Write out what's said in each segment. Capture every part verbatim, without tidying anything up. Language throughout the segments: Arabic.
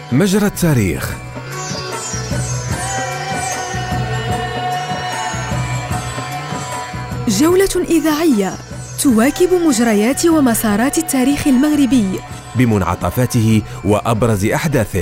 مجرى التاريخ. جولة إذاعية تواكب مجريات ومسارات التاريخ المغربي بمنعطفاته وأبرز أحداثه.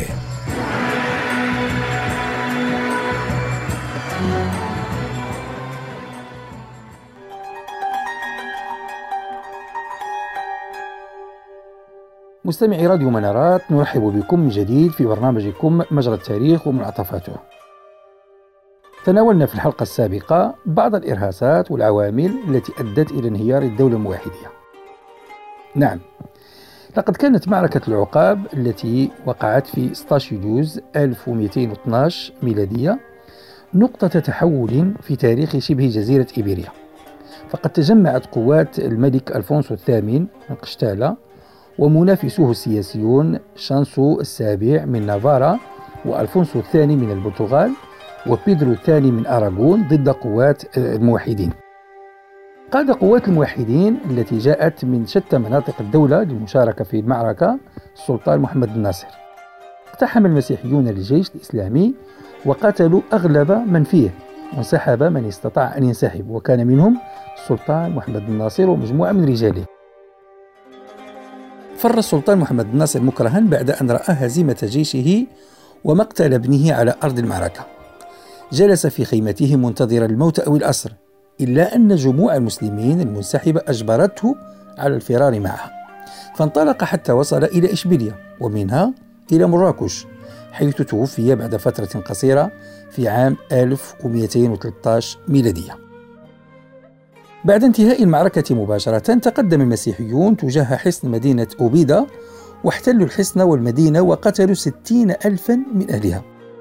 مستمعي راديو منارات، نرحب بكم من جديد في برنامجكم مجرى التاريخ ومنعطفاته. تناولنا في الحلقة السابقة بعض الإرهاصات والعوامل التي أدت إلى انهيار الدولة الموحدية. نعم، لقد كانت معركة العقاب التي وقعت في ستة عشر يوليو ألف ومئتين واثني عشر ميلادية نقطة تحول في تاريخ شبه جزيرة إيبيريا، فقد تجمعت قوات الملك ألفونسو الثامن من قشتالة ومنافسوه السياسيون شانسو السابع من نافارا وألفونسو الثاني من البرتغال وبيدرو الثاني من أراغون ضد قوات الموحدين. قاد قوات الموحدين التي جاءت من شتى مناطق الدولة للمشاركة في المعركة السلطان محمد الناصر. اقتحم المسيحيون الجيش الإسلامي وقتلوا أغلب من فيه وانسحب من استطاع أن ينسحب، وكان منهم السلطان محمد الناصر ومجموعة من رجاله. فر السلطان محمد الناصر مكرها بعد أن رأى هزيمة جيشه ومقتل ابنه على أرض المعركة. جلس في خيمته منتظرا الموت أو الأسر، إلا أن جموع المسلمين المنسحبة أجبرته على الفرار معها، فانطلق حتى وصل إلى إشبيلية ومنها إلى مراكش، حيث توفي بعد فترة قصيرة في عام ألف ومئتين وثلاثة عشر ميلادية. بعد انتهاء المعركة مباشرة تقدم المسيحيون تجاه حصن مدينة أوبيدا واحتلوا الحصن والمدينة وقتلوا ستين ألفا من أهلها.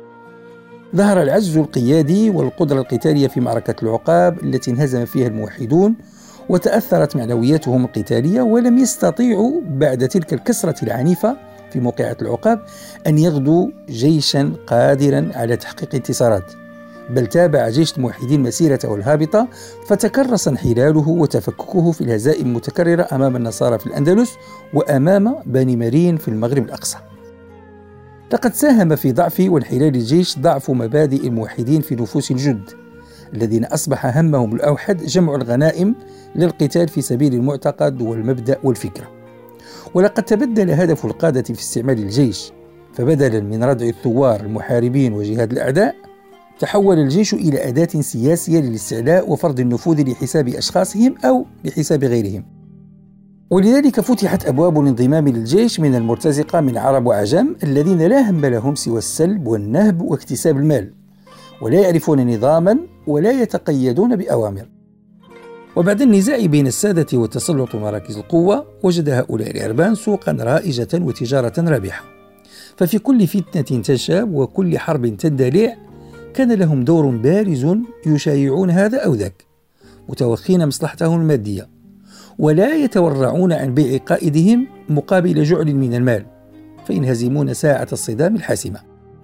ظهر العجز القيادي والقدرة القتالية في معركة العقاب التي انهزم فيها الموحدون، وتأثرت معنوياتهم القتالية، ولم يستطيعوا بعد تلك الكسرة العنيفة في موقعة العقاب أن يغدوا جيشا قادرا على تحقيق انتصارات، بل تابع جيش الموحدين مسيرته الهابطة، فتكرس انحلاله وتفككه في الهزائم المتكررة أمام النصارى في الأندلس وأمام بني مرين في المغرب الأقصى. لقد ساهم في ضعف وانحلال الجيش ضعف مبادئ الموحدين في نفوس الجند الذين أصبح همهم الأوحد جمع الغنائم للقتال في سبيل المعتقد والمبدأ والفكرة. ولقد تبدل هدف القادة في استعمال الجيش، فبدلا من ردع الثوار المحاربين وجهاد الأعداء تحول الجيش إلى أداة سياسية للاستعلاء وفرض النفوذ لحساب أشخاصهم أو لحساب غيرهم. ولذلك فتحت أبواب الانضمام للجيش من المرتزقة من عرب وعجم الذين لا هم لهم سوى السلب والنهب واكتساب المال، ولا يعرفون نظاما ولا يتقيدون بأوامر. وبعد النزاع بين السادة وتسلط مراكز القوة، وجد هؤلاء العربان سوقا رائجة وتجارة رابحة، ففي كل فتنة تنشاب وكل حرب تندلع كان لهم دور بارز يشايعون هذا أو ذاك، متوخين مصلحتهم المادية، ولا يتورعون عن بيع قائدهم مقابل جعل من المال، فينهزمون ساعة الصدام الحاسمة.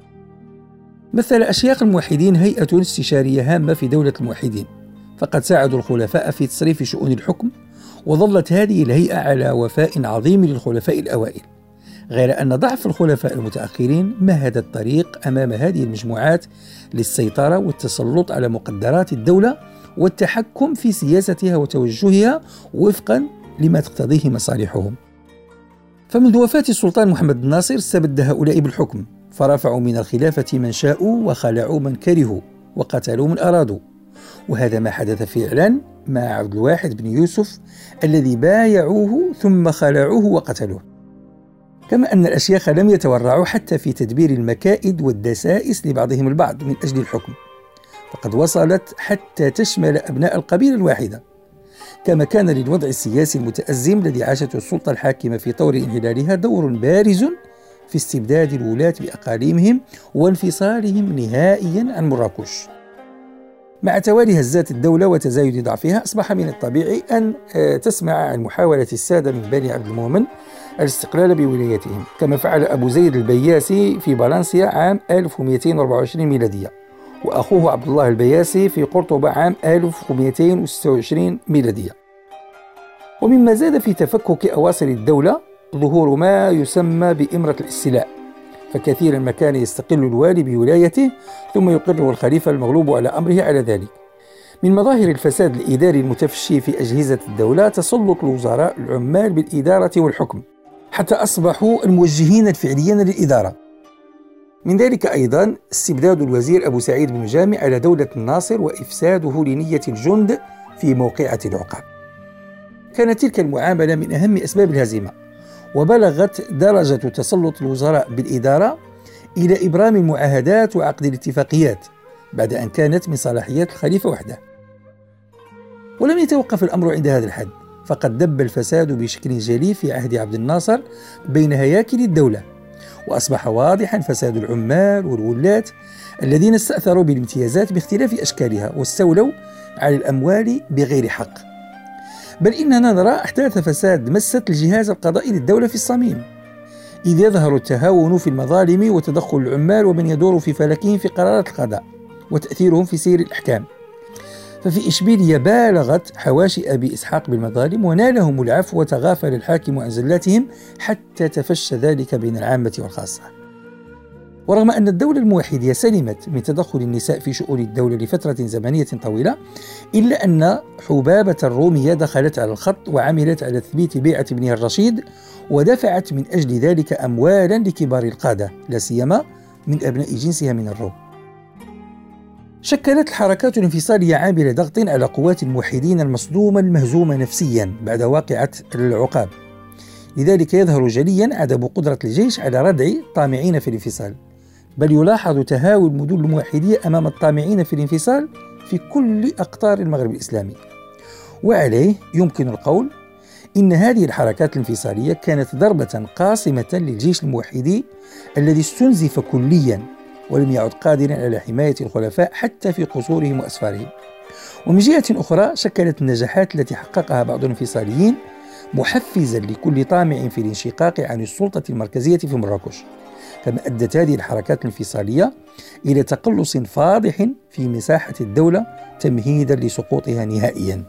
مثل أشياخ الموحدين هيئة استشارية هامة في دولة الموحدين، فقد ساعدوا الخلفاء في تصريف شؤون الحكم، وظلت هذه الهيئة على وفاء عظيم للخلفاء الأوائل، غير أن ضعف الخلفاء المتأخرين مهد الطريق أمام هذه المجموعات للسيطرة والتسلط على مقدرات الدولة والتحكم في سياستها وتوجهها وفقا لما تقتضيه مصالحهم. فمنذ وفاة السلطان محمد الناصر استبد هؤلاء بالحكم، فرفعوا من الخلافة من شاءوا وخلعوا من كرهوا وقتلوا من أرادوا، وهذا ما حدث فعلا مع عبد الواحد بن يوسف الذي بايعوه ثم خلعوه وقتلوه. كما أن الأشياخ لم يتورعوا حتى في تدبير المكائد والدسائس لبعضهم البعض من أجل الحكم، فقد وصلت حتى تشمل أبناء القبيلة الواحدة، كما كان للوضع السياسي المتأزم الذي عاشته السلطة الحاكمة في طور انحلالها دور بارز في استبداد الولاة بأقاليمهم وانفصالهم نهائيا عن مراكش. مع توالي هزات الدولة وتزايد ضعفها، أصبح من الطبيعي أن تسمع عن محاولة السادة من بني عبد المؤمن الاستقلال بولايتهم، كما فعل أبو زيد البياسي في فالنسيا عام ألف ومئتين وأربعة وعشرين ميلادية، وأخوه عبد الله البياسي في قرطبة عام ألف ومئتين وستة وعشرين ميلادية. ومما زاد في تفكك أواصر الدولة ظهور ما يسمى بإمرة الاستيلاء، فكثيرا ما كان يستقل الوالي بولايته ثم يقر الخليفة المغلوب على أمره على ذلك. من مظاهر الفساد الإداري المتفشي في أجهزة الدولة تسلط الوزراء العمال بالإدارة والحكم حتى أصبحوا الموجهين الفعليين للإدارة. من ذلك أيضا استبداد الوزير أبو سعيد بن جامع على دولة الناصر وإفساده لنية الجند في موقعة العقاب. كانت تلك المعاملة من أهم أسباب الهزيمة، وبلغت درجة تسلط الوزراء بالإدارة إلى إبرام المعاهدات وعقد الاتفاقيات بعد أن كانت من صلاحيات الخليفة وحده. ولم يتوقف الأمر عند هذا الحد، فقد دب الفساد بشكل جلي في عهد عبد الناصر بين هياكل الدولة، وأصبح واضحا فساد العمال والولاة الذين استأثروا بالامتيازات باختلاف أشكالها واستولوا على الأموال بغير حق. بل إننا نرى أحداث فساد مست الجهاز القضائي للدولة في الصميم، إذ يظهر التهاون في المظالم وتدخل العمال ومن يدور في فلكهم في قرارات القضاء وتأثيرهم في سير الأحكام. ففي إشبيلية بالغت حواشي أبي إسحاق بالمظالم ونالهم العفو وتغافل الحاكم عن زلاتهم حتى تفشى ذلك بين العامة والخاصة. ورغم أن الدولة الموحدية سلمت من تدخل النساء في شؤون الدولة لفترة زمنية طويلة، إلا أن حبابة الرومية دخلت على الخط وعملت على تثبيت بيعة ابنها الرشيد، ودفعت من أجل ذلك أموالا لكبار القادة لا سيما من أبناء جنسها من الروم. شكلت الحركات الانفصالية عامل ضغط على قوات الموحدين المصدومة المهزومة نفسيا بعد واقعة العقاب. لذلك يظهر جليا عدم قدرة الجيش على ردع الطامعين في الانفصال، بل يلاحظ تهاوي المدن الموحدية أمام الطامعين في الانفصال في كل أقطار المغرب الإسلامي. وعليه يمكن القول إن هذه الحركات الانفصالية كانت ضربة قاصمة للجيش الموحدي الذي استنزف كليا ولم يعد قادرا على حماية الخلفاء حتى في قصورهم وأسفارهم. ومن جهة أخرى شكلت النجاحات التي حققها بعض الانفصاليين محفزا لكل طامع في الانشقاق عن السلطة المركزية في مراكش، كما أدت هذه الحركات الانفصالية إلى تقلص فاضح في مساحة الدولة تمهيدا لسقوطها نهائيا.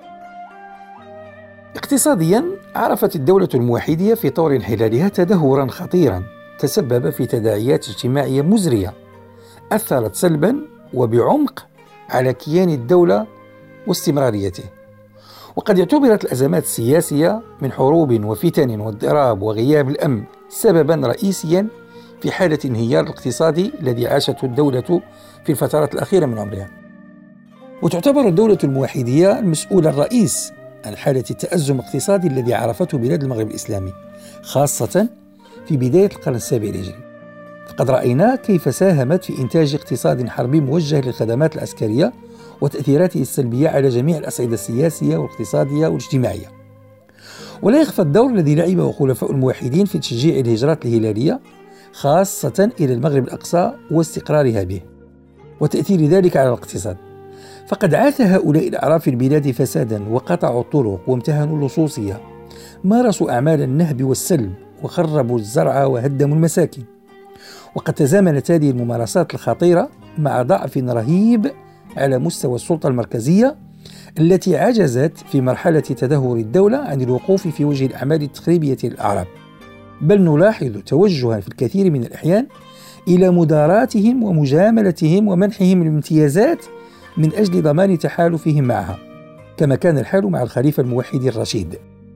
اقتصاديا عرفت الدولة الموحدية في طور انحلالها تدهورا خطيرا تسبب في تداعيات اجتماعية مزرية أثرت سلبا وبعمق على كيان الدولة واستمراريته. وقد اعتبرت الأزمات السياسية من حروب وفتن واضطراب وغياب الأمن سببا رئيسيا في حالة انهيار الاقتصادي الذي عاشته الدولة في الفترات الأخيرة من عمرها. وتعتبر الدولة الموحدية المسؤول الرئيس عن حالة التأزم الاقتصادي الذي عرفته بلاد المغرب الإسلامي، خاصة في بداية القرن السابع الهجري. فقد رأينا كيف ساهمت في إنتاج اقتصاد حربي موجه للخدمات العسكرية وتأثيراته السلبية على جميع الأصعدة السياسية والاقتصادية والاجتماعية. ولا يخفى الدور الذي لعبه خلفاء الموحدين في تشجيع الهجرات الهلالية خاصة إلى المغرب الأقصى واستقرارها به وتأثير ذلك على الاقتصاد. فقد عاث هؤلاء الأعراف في البلاد فسادا وقطعوا الطرق وامتهنوا اللصوصية، مارسوا أعمال النهب والسلب وخربوا الزرع وهدموا المساكن. وقد تزامنت هذه الممارسات الخطيرة مع ضعف رهيب على مستوى السلطة المركزية التي عجزت في مرحلة تدهور الدولة عن الوقوف في وجه الأعمال التخريبية للأعراب، بل نلاحظ توجها في الكثير من الأحيان إلى مداراتهم ومجاملتهم ومنحهم الامتيازات من أجل ضمان تحالفهم معها، كما كان الحال مع الخليفة الموحد الرشيد.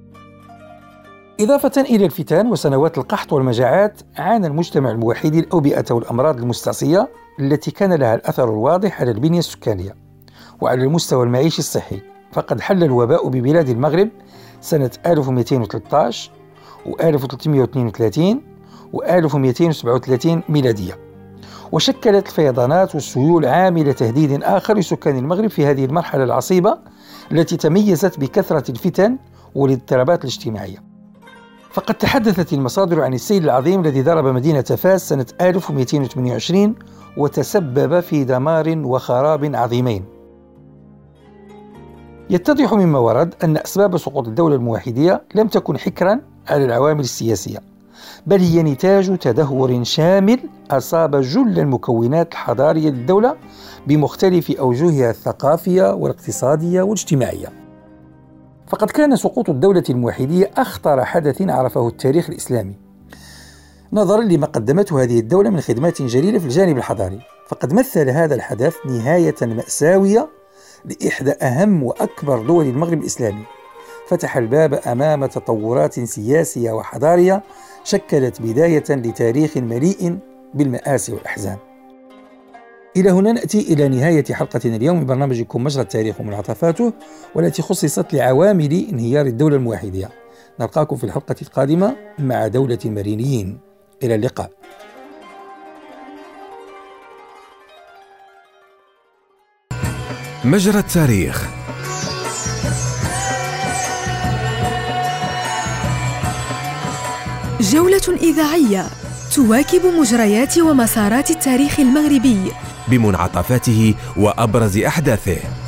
إضافة إلى الفتن وسنوات القحط والمجاعات، عانى المجتمع الموحدي الأوبئة والأمراض المستعصية التي كان لها الأثر الواضح على البنية السكانية وعلى المستوى المعيشي الصحي. فقد حل الوباء ببلاد المغرب سنة ألف ومئتين وثلاثة عشر وألف وثلاثمئة واثنين وثلاثين وألف ومئتين وسبعة وثلاثين ميلادية، وشكلت الفيضانات والسيول عامل تهديد آخر لسكان المغرب في هذه المرحلة العصيبة التي تميزت بكثرة الفتن والاضطرابات الاجتماعية. فقد تحدثت المصادر عن السيل العظيم الذي ضرب مدينة فاس سنة ألف ومئتين وثمانية وعشرين وتسبب في دمار وخراب عظيمين. يتضح مما ورد أن أسباب سقوط الدولة الموحدية لم تكن حكرا على العوامل السياسية، بل هي نتاج تدهور شامل أصاب جل المكونات الحضارية للدولة بمختلف أوجهها الثقافية والاقتصادية والاجتماعية. فقد كان سقوط الدولة الموحدية أخطر حدث عرفه التاريخ الإسلامي. نظرا لما قدمته هذه الدولة من خدمات جليلة في الجانب الحضاري. فقد مثل هذا الحدث نهاية مأساوية لإحدى أهم وأكبر دول المغرب الإسلامي، فتح الباب أمام تطورات سياسية وحضارية شكلت بداية لتاريخ مليء بالمآسي والأحزان. إلى هنا نأتي إلى نهاية حلقتنا اليوم من برنامجكم مجرى التاريخ ومنعطفاته، والتي خصصت لعوامل انهيار الدولة الموحدية. نلقاكم في الحلقة القادمة مع دولة المرينيين. إلى اللقاء. مجرى التاريخ. جولة إذاعية تواكب مجريات ومسارات التاريخ المغربي بمنعطفاته وأبرز أحداثه.